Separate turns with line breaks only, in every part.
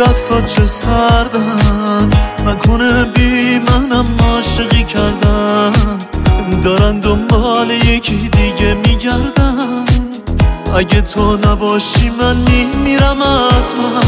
دستات چه سردن، نکنه بی منم عاشقی کردن، دارن دنبال یکی دیگه میگردن. اگه تو نباشی من میمیرم حتما.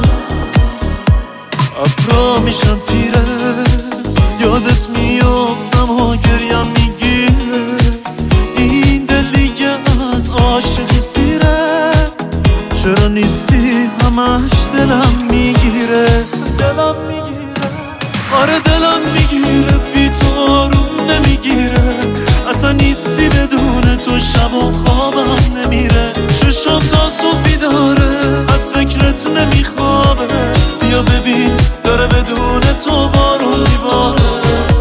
ابرا میشم تیره، یادت میافتم و گریم میگیره. این دل دیگه از عاشقی سیره، چرا نیستی همش دلم میگیره. دلم میگیره، آره دلم میگیره، بی تو آروم نمیگیره. اصلا نیستی بدون تو شب و خوابم نمیره. چشم تا صبح بیداره، از فکرت نمیخوابه. بیا ببین داره بدون تو بارون میباره.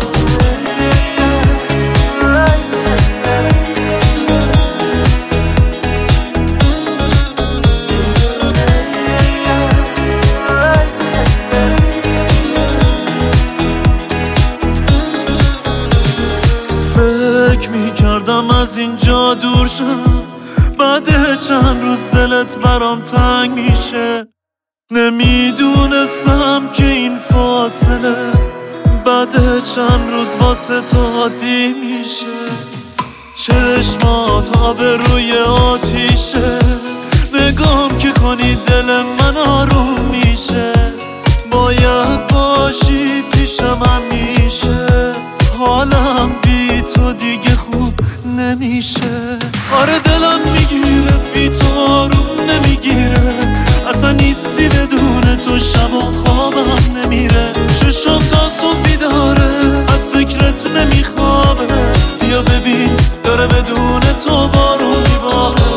فکر میکردم از اینجا دور شم، بعد چند روز دلت برام تنگ میشه. نمیدونستم که این فاصله بعد چند روز واسه تو عادی میشه. چشمات آب روی آتیشه، نگام که کنی دل من آروم میشه. باید باشی پیشم همیشه، حالم بی تو دیگه خوب نمیشه. آره دلم میگیره، بی تو آروم نمیگیره. اصلا نیستی بدون تو شب و خوابم نمیره. چشم تا صبح بیداره، از فکرت نمیخوابه. بیا ببین داره بدون تو بارون میباره.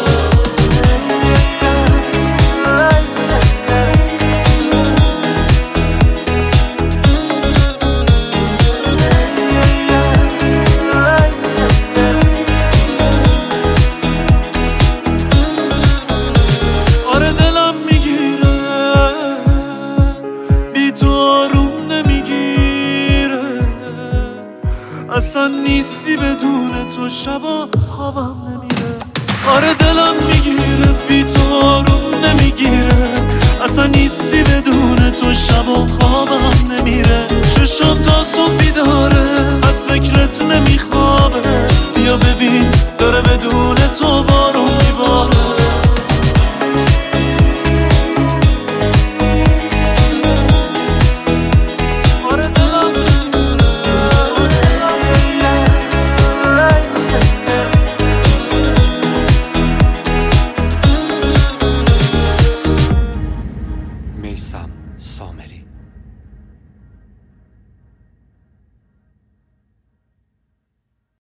اصلا نیستی بدون تو شبا خوابم نمیره. آره دلم میگیره، بی تو آروم نمیگیره. اصلا نیستی بدون تو شبا خوابم نمیره. چشم تا صبح بیداره، از فکرت